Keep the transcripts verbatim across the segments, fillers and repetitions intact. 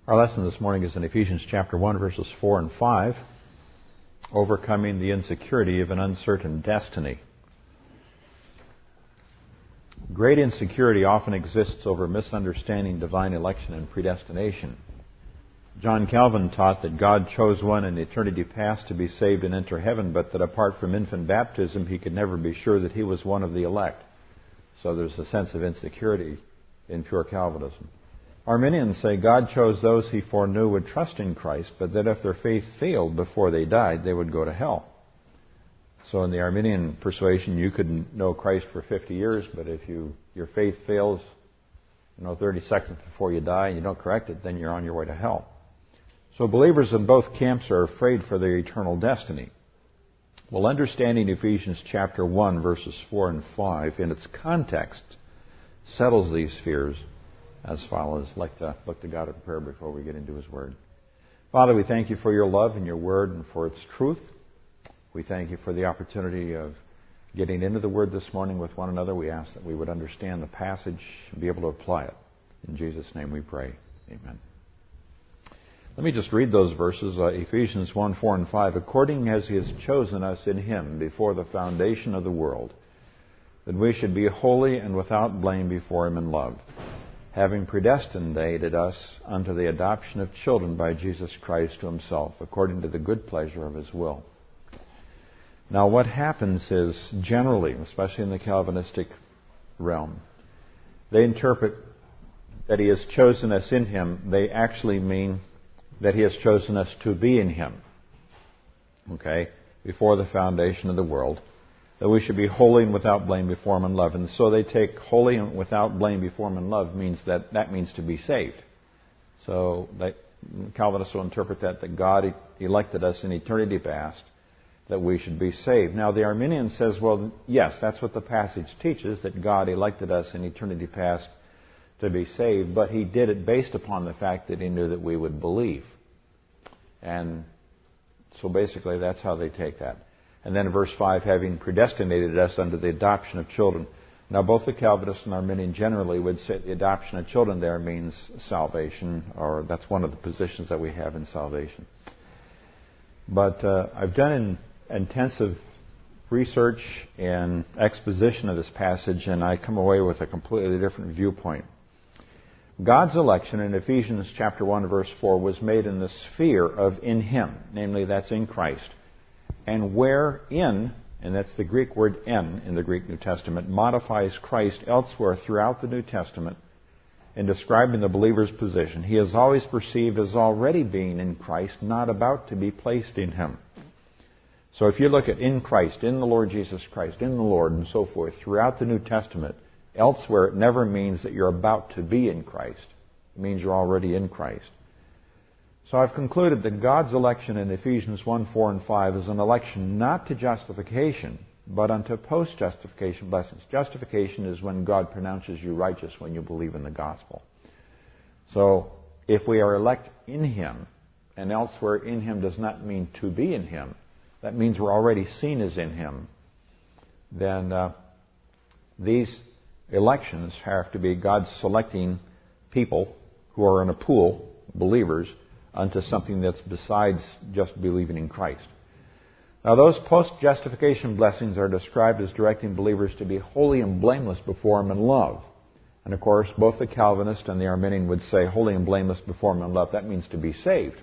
Our lesson this morning is in Ephesians chapter one, verses four and five, overcoming the insecurity of an uncertain destiny. Great insecurity often exists over misunderstanding divine election and predestination. John Calvin taught that God chose one in eternity past to be saved and enter heaven, but that apart from infant baptism, he could never be sure that he was one of the elect. So there's a sense of insecurity in pure Calvinism. Arminians say God chose those he foreknew would trust in Christ, but that if their faith failed before they died, they would go to hell. So in the Arminian persuasion, you could know Christ for fifty years, but if you your faith fails, you know, thirty seconds before you die and you don't correct it, then you're on your way to hell. So believers in both camps are afraid for their eternal destiny. Well, understanding Ephesians chapter one, verses four and five in its context settles these fears as follows. I'd like to look to God in prayer before we get into His Word. Father, we thank You for Your love and Your Word and for its truth. We thank You for the opportunity of getting into the Word this morning with one another. We ask that we would understand the passage and be able to apply it. In Jesus' name we pray. Amen. Let me just read those verses, uh, Ephesians one, four, and five. According as He has chosen us in Him before the foundation of the world, that we should be holy and without blame before Him in love, having predestinated us unto the adoption of children by Jesus Christ to Himself, according to the good pleasure of His will. Now what happens is, generally, especially in the Calvinistic realm, they interpret that He has chosen us in Him. They actually mean that He has chosen us to be in Him, okay, before the foundation of the world, that we should be holy and without blame before Him in love. And so they take holy and without blame before Him in love means that that means to be saved. So they, Calvinists will interpret that that God elected us in eternity past, that we should be saved. Now the Arminian says, well, yes, that's what the passage teaches, that God elected us in eternity past to be saved, but He did it based upon the fact that He knew that we would believe. And so basically that's how they take that. And then in verse five, having predestinated us unto the adoption of children. Now both the Calvinists and Arminian generally would say the adoption of children there means salvation, or that's one of the positions that we have in salvation. But uh, I've done an intensive research and exposition of this passage, and I come away with a completely different viewpoint. God's election in Ephesians chapter one, verse four, was made in the sphere of in Him, namely that's in Christ. And wherein, and that's the Greek word en in the Greek New Testament, modifies Christ elsewhere throughout the New Testament in describing the believer's position. He is always perceived as already being in Christ, not about to be placed in Him. So if you look at in Christ, in the Lord Jesus Christ, in the Lord, and so forth, throughout the New Testament, elsewhere it never means that you're about to be in Christ. It means you're already in Christ. So I've concluded that God's election in Ephesians one, four, and five is an election not to justification, but unto post-justification blessings. Justification is when God pronounces you righteous when you believe in the gospel. So if we are elect in Him, and elsewhere in Him does not mean to be in Him, that means we're already seen as in Him, then uh, these elections have to be God selecting people who are in a pool, believers, unto something that's besides just believing in Christ. Now those post-justification blessings are described as directing believers to be holy and blameless before Him in love. And of course, both the Calvinist and the Arminian would say holy and blameless before Him in love. That means to be saved.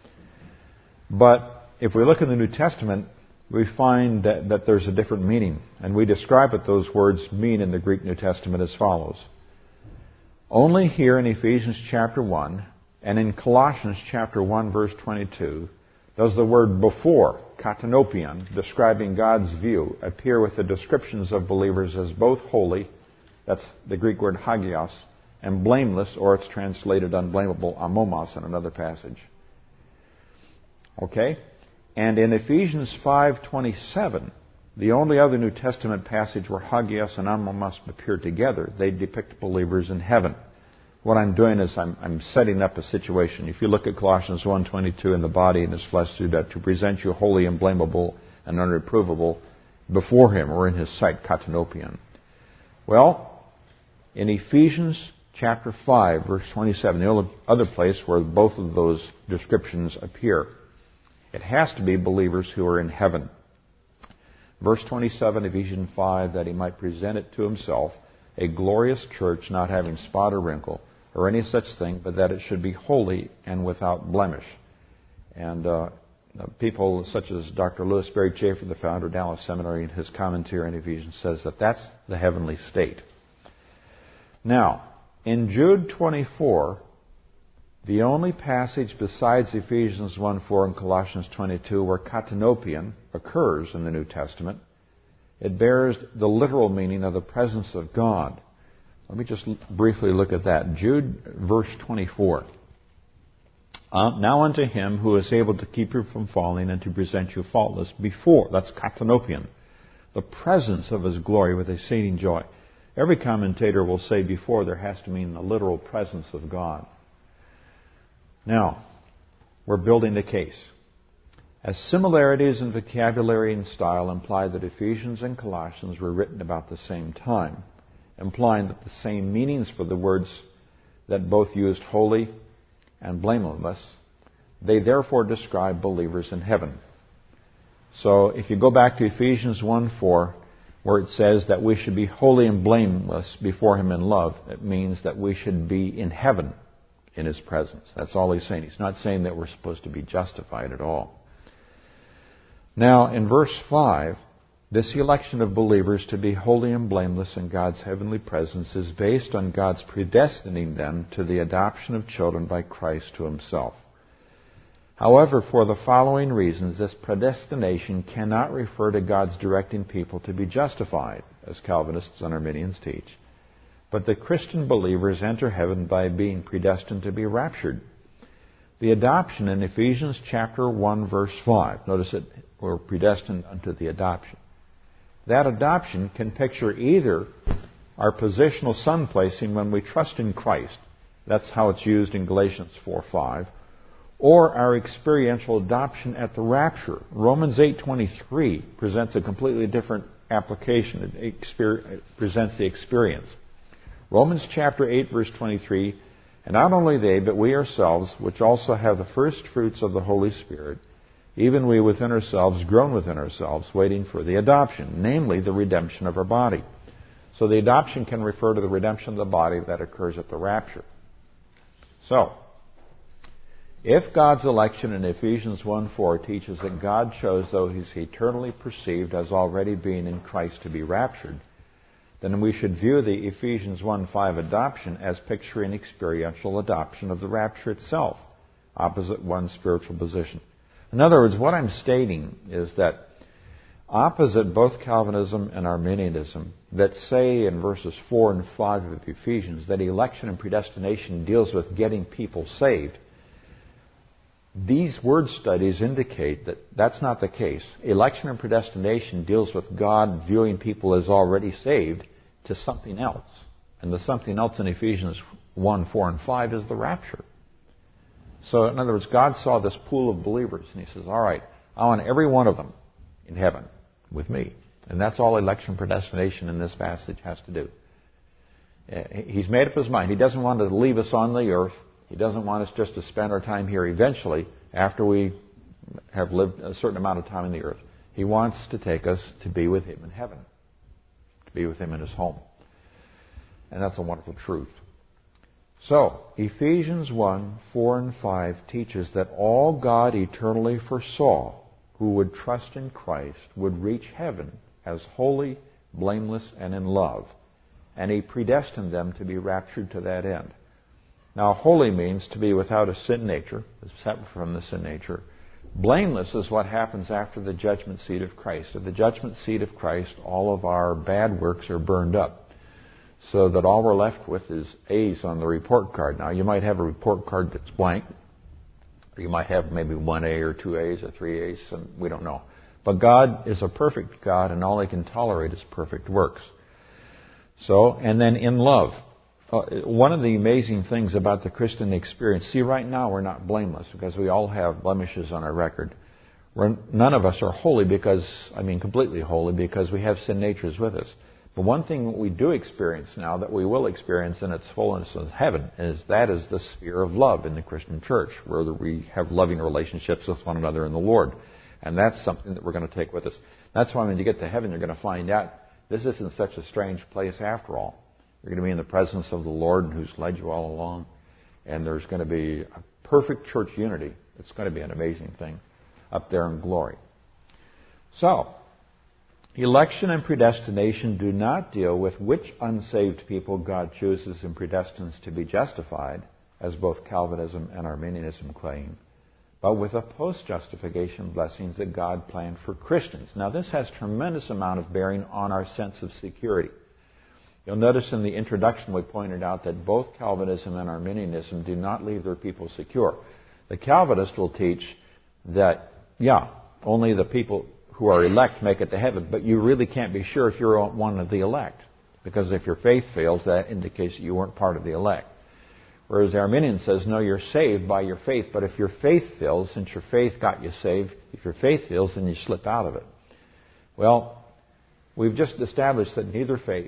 But if we look in the New Testament, we find that, that there's a different meaning. And we describe what those words mean in the Greek New Testament as follows. Only here in Ephesians chapter one, and in Colossians chapter one, verse twenty-two, does the word before, katanopion, describing God's view, appear with the descriptions of believers as both holy, that's the Greek word hagios, and blameless, or it's translated unblameable, amomos, in another passage. Okay? And in Ephesians five twenty-seven, the only other New Testament passage where hagios and amomos appear together, they depict believers in heaven. What I'm doing is I'm, I'm setting up a situation. If you look at Colossians one twenty-two, in the body and His flesh do that to present you holy and blameable and unreprovable before Him, or in His sight, katanopion. Well, in Ephesians chapter five, verse twenty-seven, the other place where both of those descriptions appear. It has to be believers who are in heaven. Verse twenty-seven, Ephesians five, that he might present it to himself, a glorious church, not having spot or wrinkle, or any such thing, but that it should be holy and without blemish. And uh, people such as Doctor Louis Berry Chafer, the founder of Dallas Seminary, in his commentary on Ephesians, says that that's the heavenly state. Now, in Jude twenty-four, the only passage besides Ephesians one four and Colossians twenty-two where katanopion occurs in the New Testament, it bears the literal meaning of the presence of God. Let me just briefly look at that. Jude, verse twenty-four. Uh, now unto him who is able to keep you from falling and to present you faultless before, that's katanopion, the presence of his glory with exceeding joy. Every commentator will say before there has to mean the literal presence of God. Now, we're building the case. As similarities in vocabulary and style imply that Ephesians and Colossians were written about the same time, implying that the same meanings for the words that both used holy and blameless, they therefore describe believers in heaven. So if you go back to Ephesians one four, where it says that we should be holy and blameless before him in love, it means that we should be in heaven in his presence. That's all he's saying. He's not saying that we're supposed to be justified at all. Now, in verse five, this election of believers to be holy and blameless in God's heavenly presence is based on God's predestining them to the adoption of children by Christ to himself. However, for the following reasons, this predestination cannot refer to God's directing people to be justified, as Calvinists and Arminians teach, but the Christian believers enter heaven by being predestined to be raptured. The adoption in Ephesians chapter one, verse five, notice that we're predestined unto the adoption. That adoption can picture either our positional son placing when we trust in Christ. That's how it's used in Galatians four five. Or our experiential adoption at the rapture. Romans eight twenty-three presents a completely different application. It, exper- it presents the experience. Romans chapter eight, verse twenty-three, and not only they, but we ourselves, which also have the first fruits of the Holy Spirit, even we within ourselves, groan within ourselves, waiting for the adoption, namely the redemption of our body. So the adoption can refer to the redemption of the body that occurs at the rapture. So, if God's election in Ephesians one four teaches that God chose those he's eternally perceived as already being in Christ to be raptured, then we should view the Ephesians one five adoption as picturing experiential adoption of the rapture itself, opposite one's spiritual position. In other words, what I'm stating is that opposite both Calvinism and Arminianism that say in verses four and five of Ephesians that election and predestination deals with getting people saved, these word studies indicate that that's not the case. Election and predestination deals with God viewing people as already saved to something else. And the something else in Ephesians one, four, and five is the rapture. So, in other words, God saw this pool of believers, and he says, all right, I want every one of them in heaven with me. And that's all election and predestination in this passage has to do. He's made up his mind. He doesn't want to leave us on the earth. He doesn't want us just to spend our time here eventually after we have lived a certain amount of time on the earth. He wants to take us to be with him in heaven, to be with him in his home. And that's a wonderful truth. So, Ephesians one, four and five teaches that all God eternally foresaw who would trust in Christ would reach heaven as holy, blameless, and in love. And he predestined them to be raptured to that end. Now, holy means to be without a sin nature, separate from the sin nature. Blameless is what happens after the judgment seat of Christ. At the judgment seat of Christ, all of our bad works are burned up, so that all we're left with is A's on the report card. Now, you might have a report card that's blank, or you might have maybe one A or two A's or three A's, and we don't know. But God is a perfect God, and all he can tolerate is perfect works. So, and then in love. Uh, one of the amazing things about the Christian experience, see, right now we're not blameless because we all have blemishes on our record. We're, none of us are holy because, I mean completely holy, because we have sin natures with us. The one thing we do experience now that we will experience in its fullness in heaven is that is the sphere of love in the Christian church, where we have loving relationships with one another in the Lord. And that's something that we're going to take with us. That's why when you get to heaven, you're going to find out this isn't such a strange place after all. You're going to be in the presence of the Lord who's led you all along. And there's going to be a perfect church unity. It's going to be an amazing thing up there in glory. So, election and predestination do not deal with which unsaved people God chooses and predestines to be justified, as both Calvinism and Arminianism claim, but with the post-justification blessings that God planned for Christians. Now, this has tremendous amount of bearing on our sense of security. You'll notice in the introduction we pointed out that both Calvinism and Arminianism do not leave their people secure. The Calvinist will teach that, yeah, only the people who are elect make it to heaven, but you really can't be sure if you're one of the elect, because if your faith fails, that indicates that you weren't part of the elect. Whereas the Arminian says, no, you're saved by your faith, but if your faith fails, since your faith got you saved, if your faith fails, then you slip out of it. Well, we've just established that neither faith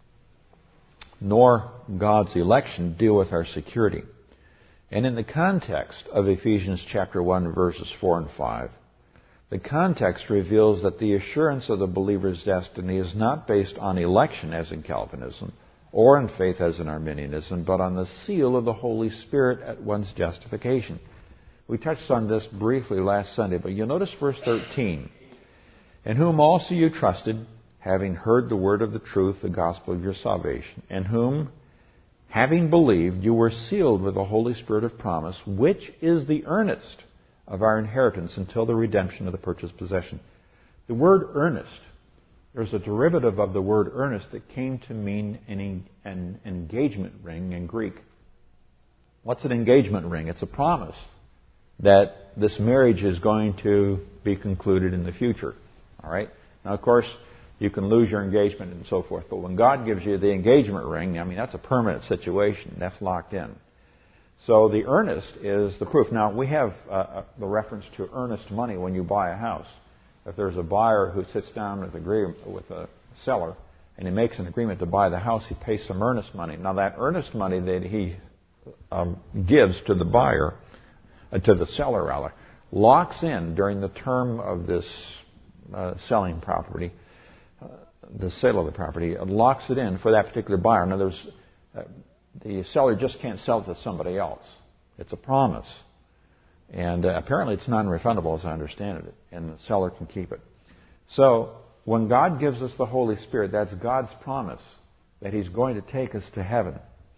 nor God's election deal with our security. And in the context of Ephesians chapter one, verses four and five, the context reveals that the assurance of the believer's destiny is not based on election, as in Calvinism, or in faith, as in Arminianism, but on the seal of the Holy Spirit at one's justification. We touched on this briefly last Sunday, but you'll notice verse thirteen. In whom also you trusted, having heard the word of the truth, the gospel of your salvation, in whom, having believed, you were sealed with the Holy Spirit of promise, which is the earnest of our inheritance until the redemption of the purchased possession. The word earnest, there's a derivative of the word earnest that came to mean an, an engagement ring in Greek. What's an engagement ring? It's a promise that this marriage is going to be concluded in the future. All right? Now, of course, you can lose your engagement and so forth, but when God gives you the engagement ring, I mean, that's a permanent situation. That's locked in. So the earnest is the proof. Now, we have uh, the reference to earnest money when you buy a house. If there's a buyer who sits down with, agree, with a seller and he makes an agreement to buy the house, he pays some earnest money. Now, that earnest money that he um, gives to the buyer, uh, to the seller rather, locks in during the term of this uh, selling property, uh, the sale of the property, it locks it in for that particular buyer. In other words, uh, the seller just can't sell it to somebody else. It's a promise. And uh, apparently it's non-refundable, as I understand it, and the seller can keep it. So when God gives us the Holy Spirit, that's God's promise that He's going to take us to heaven.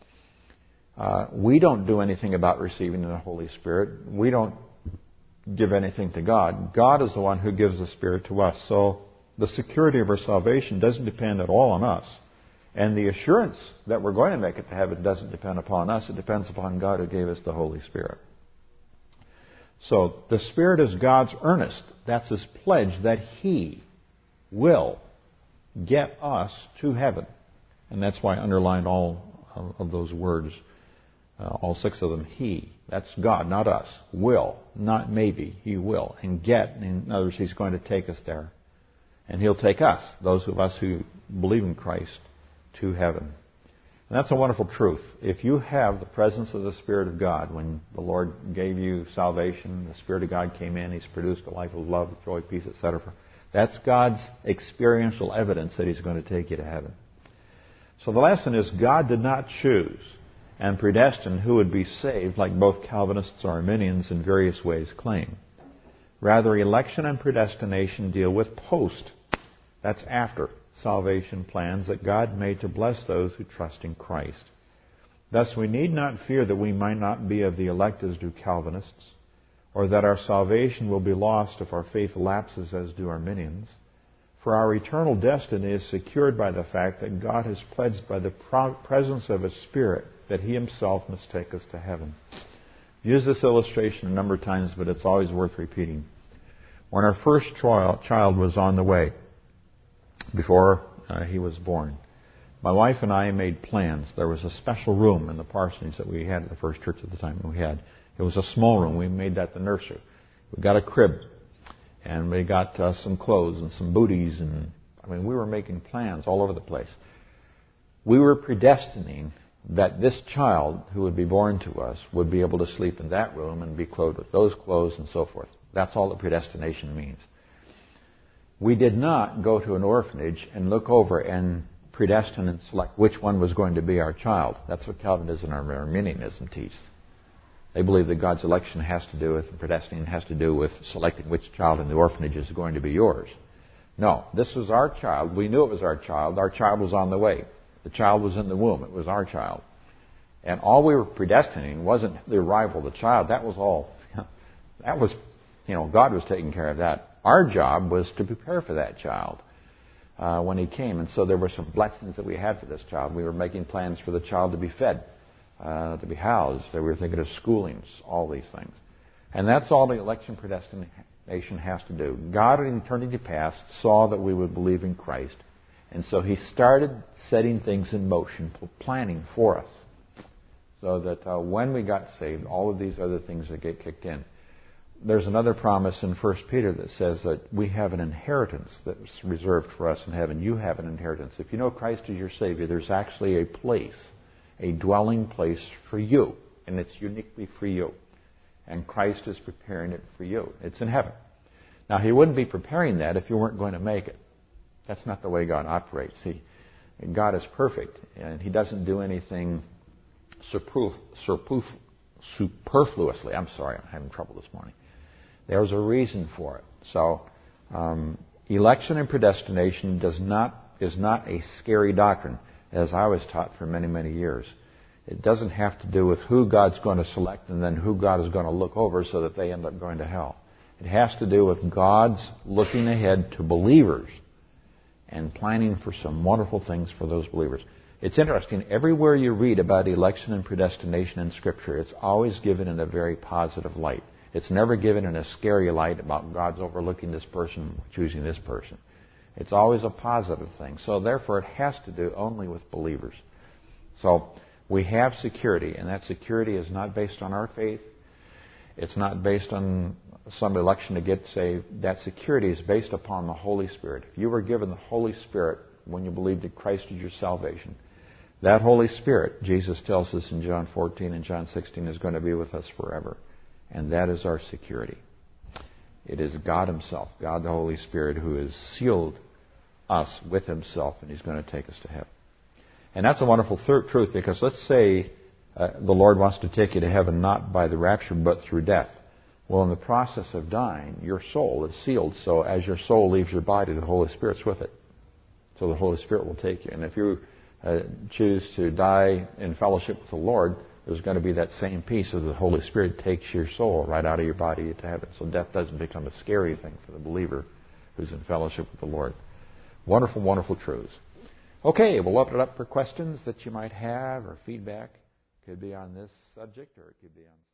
Uh, we don't do anything about receiving the Holy Spirit. We don't give anything to God. God is the one who gives the Spirit to us. So the security of our salvation doesn't depend at all on us. And the assurance that we're going to make it to heaven doesn't depend upon us. It depends upon God who gave us the Holy Spirit. So the Spirit is God's earnest. That's His pledge that He will get us to heaven. And that's why I underlined all of those words, uh, all six of them. He. That's God, not us. Will. Not maybe. He will. And get. In other words, He's going to take us there. And He'll take us, those of us who believe in Christ, to heaven. And that's a wonderful truth. If you have the presence of the Spirit of God, when the Lord gave you salvation, the Spirit of God came in, He's produced a life of love, joy, peace, et cetera. That's God's experiential evidence that He's going to take you to heaven. So the lesson is God did not choose and predestine who would be saved like both Calvinists or Arminians in various ways claim. Rather, election and predestination deal with post. That's after salvation plans that God made to bless those who trust in Christ. Thus, we need not fear that we might not be of the elect as do Calvinists, or that our salvation will be lost if our faith lapses as do Arminians. For our eternal destiny is secured by the fact that God has pledged by the presence of His Spirit that He Himself must take us to heaven. I've used this illustration a number of times, but it's always worth repeating. When our first child was on the way, before uh, he was born, my wife and I made plans. There was a special room in the parsonage that we had at the first church at the time we had. It was a small room. We made that the nursery. We got a crib, and we got uh, some clothes and some booties and I mean, we were making plans all over the place. We were predestining that this child who would be born to us would be able to sleep in that room and be clothed with those clothes and so forth. That's all that predestination means. We did not go to an orphanage and look over and predestine and select which one was going to be our child. That's what Calvinism and Arminianism teach. They believe that God's election has to do with, and predestining has to do with selecting which child in the orphanage is going to be yours. No, this was our child. We knew it was our child. Our child was on the way. The child was in the womb. It was our child. And all we were predestining wasn't the arrival of the child. That was all. That was, you know, God was taking care of that. Our job was to prepare for that child uh, when he came. And so there were some blessings that we had for this child. We were making plans for the child to be fed, uh, to be housed. We were thinking of schoolings, all these things. And that's all the election predestination has to do. God in eternity past saw that we would believe in Christ. And so he started setting things in motion, planning for us. So that uh, when we got saved, all of these other things would get kicked in. There's another promise in First Peter that says that we have an inheritance that's reserved for us in heaven. You have an inheritance. If you know Christ as your Savior, there's actually a place, a dwelling place for you. And it's uniquely for you. And Christ is preparing it for you. It's in heaven. Now, he wouldn't be preparing that if you weren't going to make it. That's not the way God operates. He, God is perfect, and he doesn't do anything superflu- superflu- superfluously. I'm sorry, I'm having trouble this morning. There's a reason for it. So, um, election and predestination does not is not a scary doctrine, as I was taught for many, many years. It doesn't have to do with who God's going to select and then who God is going to look over so that they end up going to hell. It has to do with God's looking ahead to believers and planning for some wonderful things for those believers. It's interesting. Everywhere you read about election and predestination in Scripture, it's always given in a very positive light. It's never given in a scary light about God's overlooking this person, choosing this person. It's always a positive thing. So therefore, it has to do only with believers. So we have security, and that security is not based on our faith. It's not based on some election to get saved. That security is based upon the Holy Spirit. If you were given the Holy Spirit when you believed that Christ is your salvation, that Holy Spirit, Jesus tells us in John fourteen and John sixteen, is going to be with us forever. And that is our security. It is God himself, God the Holy Spirit, who has sealed us with himself, and he's going to take us to heaven. And that's a wonderful th- truth, because let's say uh, the Lord wants to take you to heaven not by the rapture but through death. Well, in the process of dying, your soul is sealed. So as your soul leaves your body, the Holy Spirit's with it. So the Holy Spirit will take you. And if you uh, choose to die in fellowship with the Lord, there's going to be that same peace as the Holy Spirit takes your soul right out of your body to heaven. So death doesn't become a scary thing for the believer who's in fellowship with the Lord. Wonderful, wonderful truths. Okay, we'll open it up for questions that you might have or feedback. Could be on this subject or it could be on